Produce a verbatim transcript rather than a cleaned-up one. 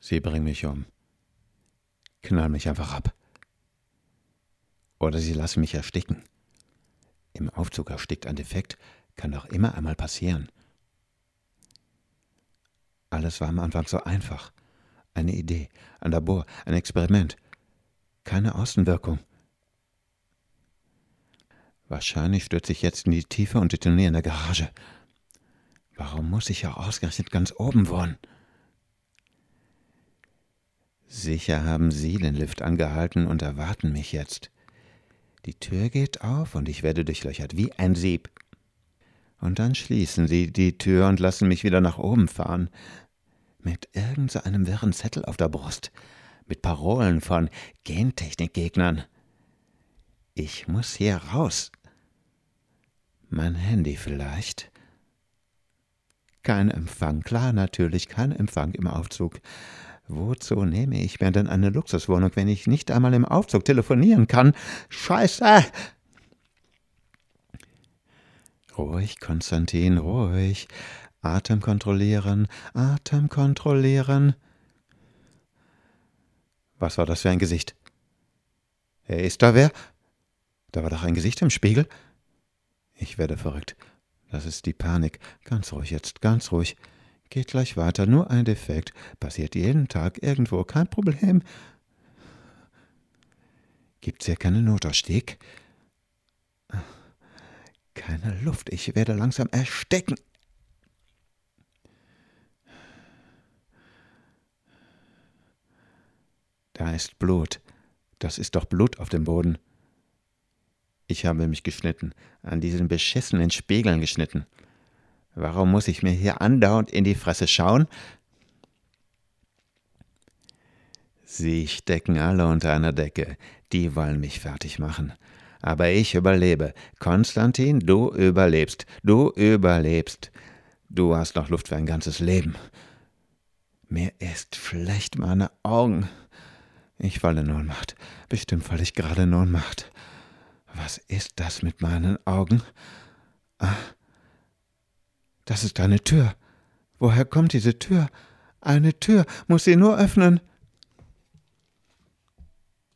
Sie bringen mich um. Knallen mich einfach ab. Oder sie lassen mich ersticken. Im Aufzug erstickt ein Defekt, kann doch immer einmal passieren. Alles war am Anfang so einfach. Eine Idee, ein Labor, ein Experiment. Keine Außenwirkung. Wahrscheinlich stürze ich jetzt in die Tiefe und detoniere in der Garage. Warum muss ich ja ausgerechnet ganz oben wohnen? Sicher haben Sie den Lift angehalten und erwarten mich jetzt. Die Tür geht auf und ich werde durchlöchert wie ein Sieb. Und dann schließen Sie die Tür und lassen mich wieder nach oben fahren. Mit irgend so einem wirren Zettel auf der Brust. Mit Parolen von Gentechnikgegnern. Ich muss hier raus. Mein Handy vielleicht. Kein Empfang, klar natürlich, kein Empfang im Aufzug. Wozu nehme ich mir denn eine Luxuswohnung, wenn ich nicht einmal im Aufzug telefonieren kann? Scheiße! Ruhig, Konstantin, ruhig. Atem kontrollieren, Atem kontrollieren. Was war das für ein Gesicht? Ist da wer? Da war doch ein Gesicht im Spiegel. Ich werde verrückt. Das ist die Panik. Ganz ruhig jetzt, ganz ruhig. Geht gleich weiter, nur ein Defekt. Passiert jeden Tag irgendwo, kein Problem. Gibt's hier keinen Notausstieg? Keine Luft, ich werde langsam ersticken. Da ist Blut. Das ist doch Blut auf dem Boden. Ich habe mich geschnitten, an diesen beschissenen Spiegeln geschnitten. Warum muss ich mir hier andauernd in die Fresse schauen? Sie stecken alle unter einer Decke. Die wollen mich fertig machen. Aber ich überlebe. Konstantin, du überlebst. Du überlebst. Du hast noch Luft für ein ganzes Leben. Mir ist schlecht, meine Augen. Ich falle in Ohnmacht. Bestimmt falle ich gerade in Ohnmacht. Was ist das mit meinen Augen? Ah. Das ist eine Tür. Woher kommt diese Tür? Eine Tür. Muss sie nur öffnen.